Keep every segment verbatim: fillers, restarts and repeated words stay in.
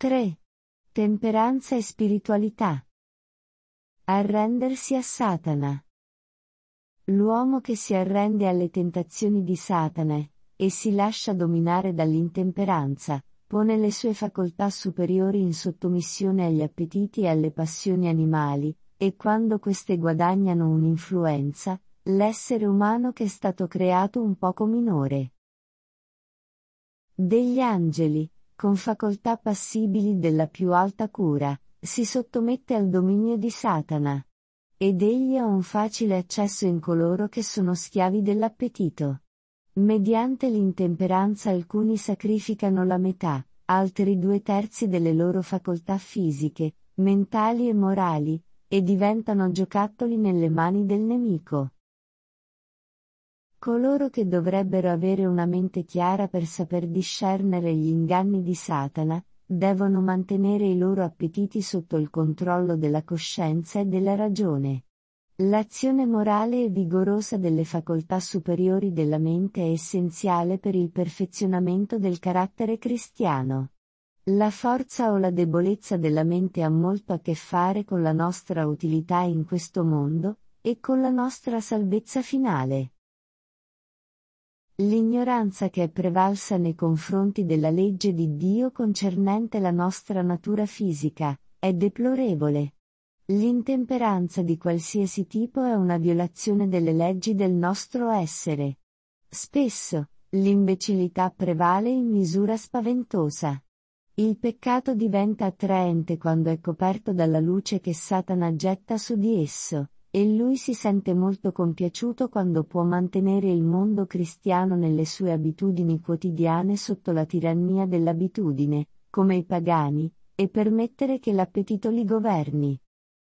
tre. Temperanza e spiritualità. Arrendersi a Satana. L'uomo che si arrende alle tentazioni di Satana e si lascia dominare dall'intemperanza, pone le sue facoltà superiori in sottomissione agli appetiti e alle passioni animali, e quando queste guadagnano un'influenza, l'essere umano che è stato creato un poco minore degli angeli, con facoltà passibili della più alta cura, si sottomette al dominio di Satana. Ed egli ha un facile accesso in coloro che sono schiavi dell'appetito. Mediante l'intemperanza alcuni sacrificano la metà, altri due terzi delle loro facoltà fisiche, mentali e morali, e diventano giocattoli nelle mani del nemico. Coloro che dovrebbero avere una mente chiara per saper discernere gli inganni di Satana, devono mantenere i loro appetiti sotto il controllo della coscienza e della ragione. L'azione morale e vigorosa delle facoltà superiori della mente è essenziale per il perfezionamento del carattere cristiano. La forza o la debolezza della mente ha molto a che fare con la nostra utilità in questo mondo, e con la nostra salvezza finale. L'ignoranza che è prevalsa nei confronti della legge di Dio concernente la nostra natura fisica, è deplorevole. L'intemperanza di qualsiasi tipo è una violazione delle leggi del nostro essere. Spesso, l'imbecillità prevale in misura spaventosa. Il peccato diventa attraente quando è coperto dalla luce che Satana getta su di esso, e lui si sente molto compiaciuto quando può mantenere il mondo cristiano nelle sue abitudini quotidiane sotto la tirannia dell'abitudine, come i pagani, e permettere che l'appetito li governi.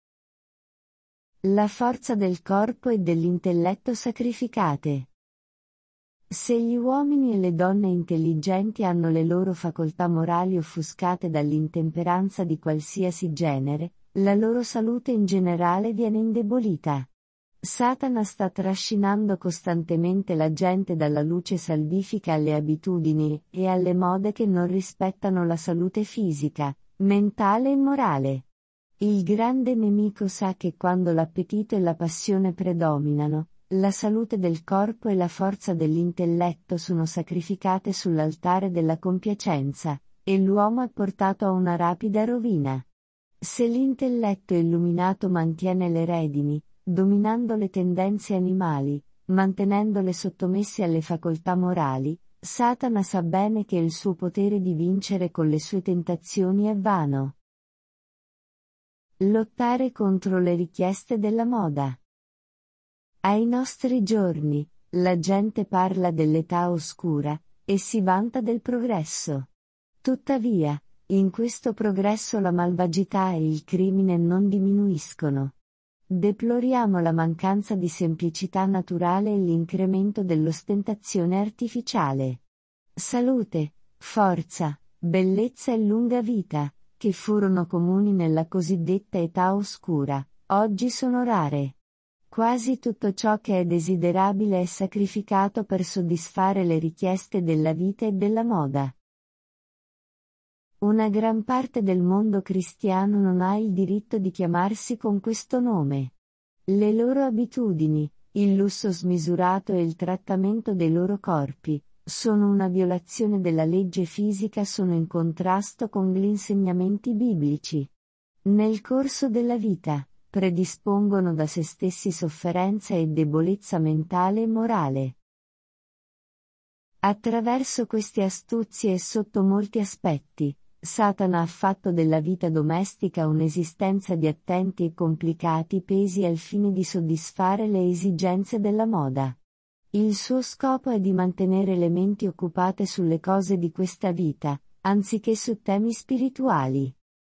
La forza del corpo e dell'intelletto sacrificate. Se gli uomini e le donne intelligenti hanno le loro facoltà morali offuscate dall'intemperanza di qualsiasi genere, la loro salute in generale viene indebolita. Satana sta trascinando costantemente la gente dalla luce salvifica alle abitudini e alle mode che non rispettano la salute fisica, mentale e morale. Il grande nemico sa che quando l'appetito e la passione predominano, la salute del corpo e la forza dell'intelletto sono sacrificate sull'altare della compiacenza, e l'uomo è portato a una rapida rovina. Se l'intelletto illuminato mantiene le redini, dominando le tendenze animali, mantenendole sottomesse alle facoltà morali, Satana sa bene che il suo potere di vincere con le sue tentazioni è vano. Lottare contro le richieste della moda. Ai nostri giorni, la gente parla dell'età oscura, e si vanta del progresso. Tuttavia, in questo progresso la malvagità e il crimine non diminuiscono. Deploriamo la mancanza di semplicità naturale e l'incremento dell'ostentazione artificiale. Salute, forza, bellezza e lunga vita, che furono comuni nella cosiddetta età oscura, oggi sono rare. Quasi tutto ciò che è desiderabile è sacrificato per soddisfare le richieste della vita e della moda. Una gran parte del mondo cristiano non ha il diritto di chiamarsi con questo nome. Le loro abitudini, il lusso smisurato e il trattamento dei loro corpi, sono una violazione della legge fisica, sono in contrasto con gli insegnamenti biblici. Nel corso della vita, predispongono da se stessi sofferenza e debolezza mentale e morale. Attraverso queste astuzie e sotto molti aspetti, Satana ha fatto della vita domestica un'esistenza di attenti e complicati pesi al fine di soddisfare le esigenze della moda. Il suo scopo è di mantenere le menti occupate sulle cose di questa vita, anziché su temi spirituali.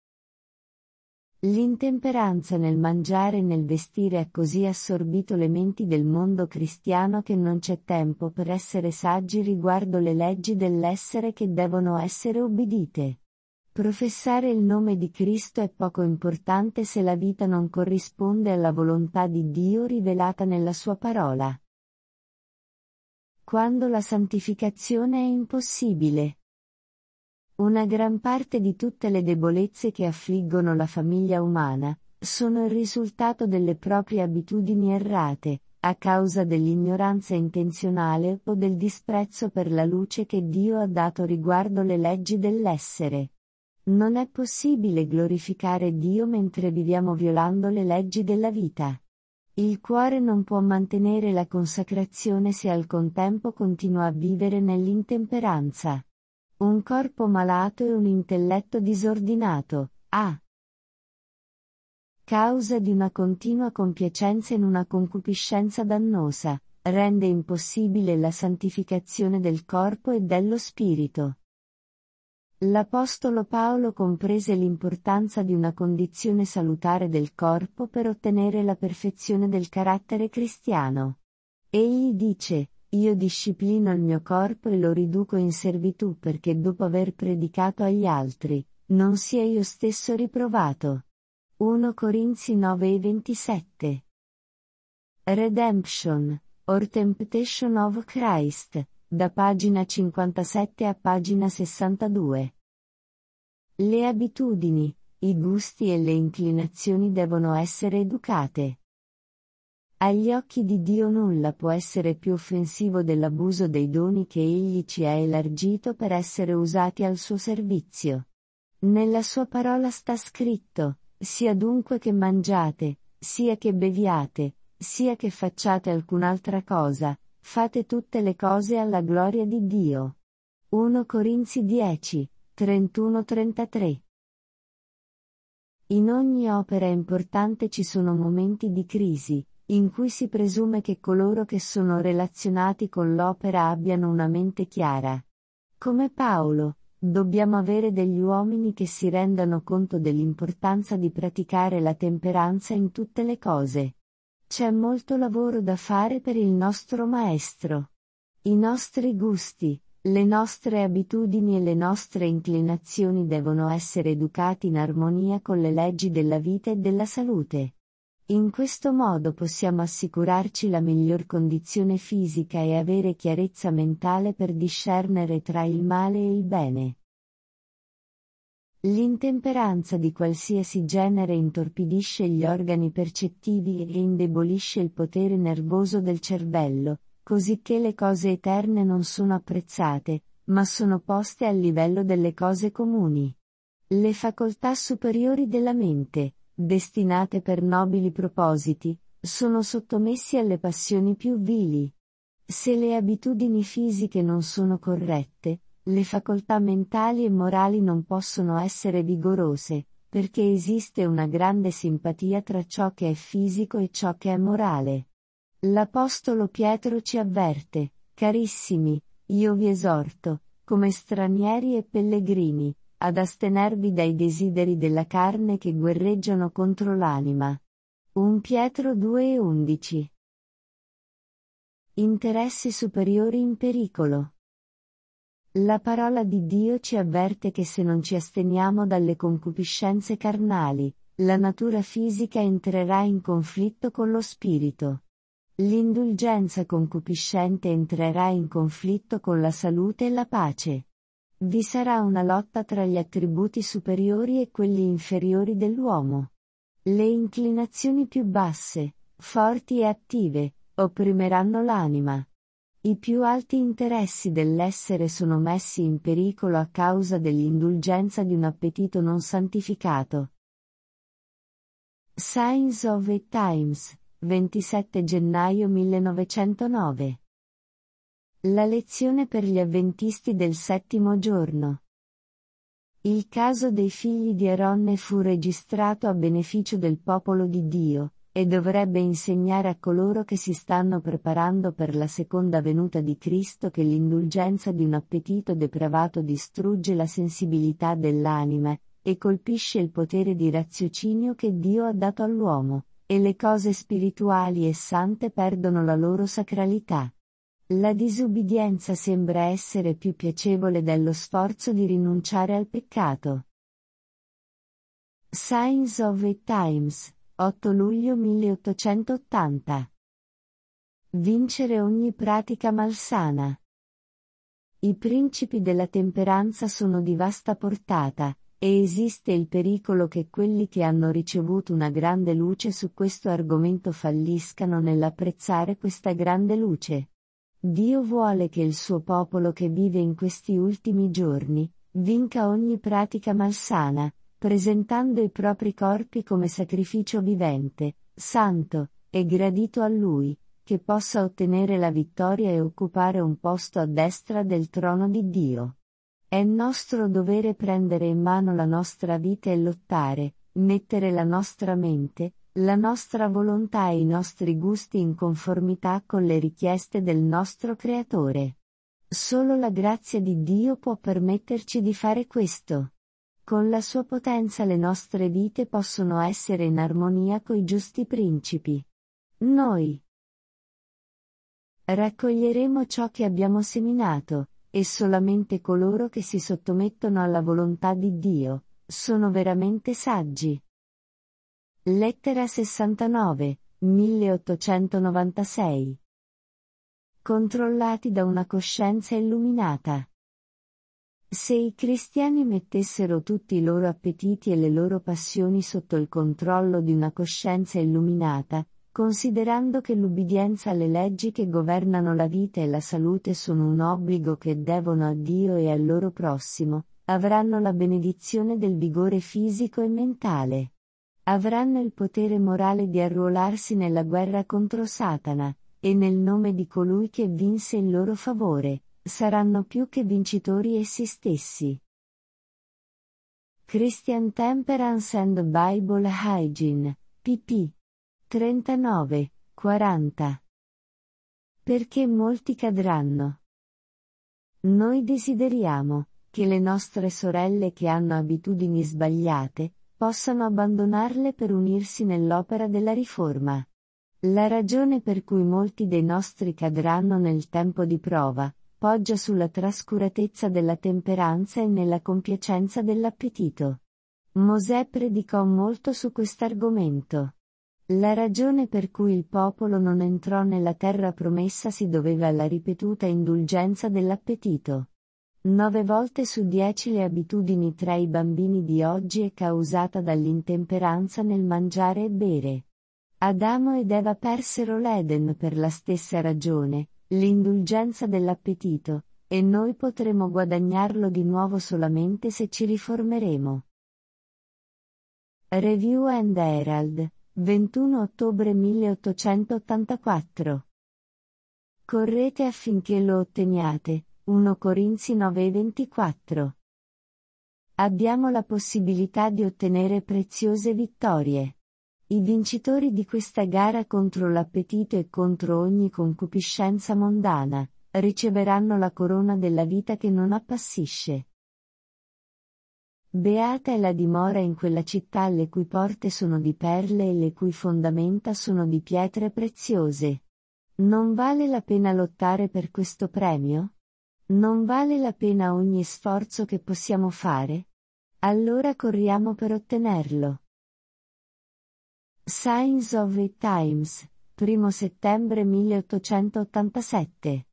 L'intemperanza nel mangiare e nel vestire ha così assorbito le menti del mondo cristiano che non c'è tempo per essere saggi riguardo le leggi dell'essere che devono essere obbedite. Professare il nome di Cristo è poco importante se la vita non corrisponde alla volontà di Dio rivelata nella sua parola. Quando la santificazione è impossibile. Una gran parte di tutte le debolezze che affliggono la famiglia umana, sono il risultato delle proprie abitudini errate, a causa dell'ignoranza intenzionale o del disprezzo per la luce che Dio ha dato riguardo le leggi dell'essere. Non è possibile glorificare Dio mentre viviamo violando le leggi della vita. Il cuore non può mantenere la consacrazione se al contempo continua a vivere nell'intemperanza. Un corpo malato e un intelletto disordinato, a causa di una continua compiacenza in una concupiscenza dannosa, rende impossibile la santificazione del corpo e dello spirito. L'Apostolo Paolo comprese l'importanza di una condizione salutare del corpo per ottenere la perfezione del carattere cristiano. Egli dice: io disciplino il mio corpo e lo riduco in servitù perché dopo aver predicato agli altri, non sia io stesso riprovato. primo Corinzi nove e ventisette. Redemption, or Temptation of Christ, da pagina cinquantasette a pagina sessantadue. Le abitudini, i gusti e le inclinazioni devono essere educate. Agli occhi di Dio nulla può essere più offensivo dell'abuso dei doni che Egli ci ha elargito per essere usati al suo servizio. Nella sua parola sta scritto: sia dunque che mangiate, sia che beviate, sia che facciate alcun'altra cosa, fate tutte le cose alla gloria di Dio. primo Corinzi dieci, trentuno trentatré. In ogni opera importante ci sono momenti di crisi, in cui si presume che coloro che sono relazionati con l'opera abbiano una mente chiara. Come Paolo, dobbiamo avere degli uomini che si rendano conto dell'importanza di praticare la temperanza in tutte le cose. C'è molto lavoro da fare per il nostro Maestro. I nostri gusti, le nostre abitudini e le nostre inclinazioni devono essere educati in armonia con le leggi della vita e della salute. In questo modo possiamo assicurarci la miglior condizione fisica e avere chiarezza mentale per discernere tra il male e il bene. L'intemperanza di qualsiasi genere intorpidisce gli organi percettivi e indebolisce il potere nervoso del cervello, cosicché le cose eterne non sono apprezzate, ma sono poste al livello delle cose comuni. Le facoltà superiori della mente, destinate per nobili propositi, sono sottomessi alle passioni più vili. Se le abitudini fisiche non sono corrette, le facoltà mentali e morali non possono essere vigorose, perché esiste una grande simpatia tra ciò che è fisico e ciò che è morale. L'Apostolo Pietro ci avverte: carissimi, io vi esorto, come stranieri e pellegrini, ad astenervi dai desideri della carne che guerreggiano contro l'anima. primo Pietro due e undici. Interessi superiori in pericolo. La parola di Dio ci avverte che se non ci asteniamo dalle concupiscenze carnali, la natura fisica entrerà in conflitto con lo spirito. L'indulgenza concupiscente entrerà in conflitto con la salute e la pace. Vi sarà una lotta tra gli attributi superiori e quelli inferiori dell'uomo. Le inclinazioni più basse, forti e attive, opprimeranno l'anima. I più alti interessi dell'essere sono messi in pericolo a causa dell'indulgenza di un appetito non santificato. Signs of the Times, ventisette gennaio millenovecentonove. La lezione per gli avventisti del settimo giorno. Il caso dei figli di Aronne fu registrato a beneficio del popolo di Dio, e dovrebbe insegnare a coloro che si stanno preparando per la seconda venuta di Cristo che l'indulgenza di un appetito depravato distrugge la sensibilità dell'anima, e colpisce il potere di raziocinio che Dio ha dato all'uomo, e le cose spirituali e sante perdono la loro sacralità. La disubbidienza sembra essere più piacevole dello sforzo di rinunciare al peccato. Signs of the Times, otto luglio milleottocentottanta. Vincere ogni pratica malsana. I principi della temperanza sono di vasta portata, e esiste il pericolo che quelli che hanno ricevuto una grande luce su questo argomento falliscano nell'apprezzare questa grande luce. Dio vuole che il suo popolo che vive in questi ultimi giorni, vinca ogni pratica malsana, presentando i propri corpi come sacrificio vivente, santo, e gradito a Lui, che possa ottenere la vittoria e occupare un posto a destra del trono di Dio. È nostro dovere prendere in mano la nostra vita e lottare, mettere la nostra mente, la nostra volontà e i nostri gusti in conformità con le richieste del nostro Creatore. Solo la grazia di Dio può permetterci di fare questo. Con la sua potenza le nostre vite possono essere in armonia coi giusti principi. Noi raccoglieremo ciò che abbiamo seminato, e solamente coloro che si sottomettono alla volontà di Dio, sono veramente saggi. Lettera sessantanove, milleottocentonovantasei. Controllati da una coscienza illuminata. Se i cristiani mettessero tutti i loro appetiti e le loro passioni sotto il controllo di una coscienza illuminata, considerando che l'ubbidienza alle leggi che governano la vita e la salute sono un obbligo che devono a Dio e al loro prossimo, avranno la benedizione del vigore fisico e mentale. Avranno il potere morale di arruolarsi nella guerra contro Satana, e nel nome di colui che vinse in loro favore, saranno più che vincitori essi stessi. Christian Temperance and Bible Hygiene, pp. trentanove, quaranta. Perché molti cadranno. Noi desideriamo che le nostre sorelle che hanno abitudini sbagliate possano abbandonarle per unirsi nell'opera della riforma. La ragione per cui molti dei nostri cadranno nel tempo di prova poggia sulla trascuratezza della temperanza e nella compiacenza dell'appetito. Mosè predicò molto su quest'argomento. La ragione per cui il popolo non entrò nella terra promessa si doveva alla ripetuta indulgenza dell'appetito. Nove volte su dieci le abitudini tra i bambini di oggi è causata dall'intemperanza nel mangiare e bere. Adamo ed Eva persero l'Eden per la stessa ragione, l'indulgenza dell'appetito, e noi potremo guadagnarlo di nuovo solamente se ci riformeremo. Review and Herald, ventuno ottobre milleottocentottantaquattro. Correte affinché lo otteniate, primo Corinzi nove ventiquattro. Abbiamo la possibilità di ottenere preziose vittorie. I vincitori di questa gara contro l'appetito e contro ogni concupiscenza mondana, riceveranno la corona della vita che non appassisce. Beata è la dimora in quella città le cui porte sono di perle e le cui fondamenta sono di pietre preziose. Non vale la pena lottare per questo premio? Non vale la pena ogni sforzo che possiamo fare? Allora corriamo per ottenerlo. Signs of the Times, primo settembre milleottocentottantasette.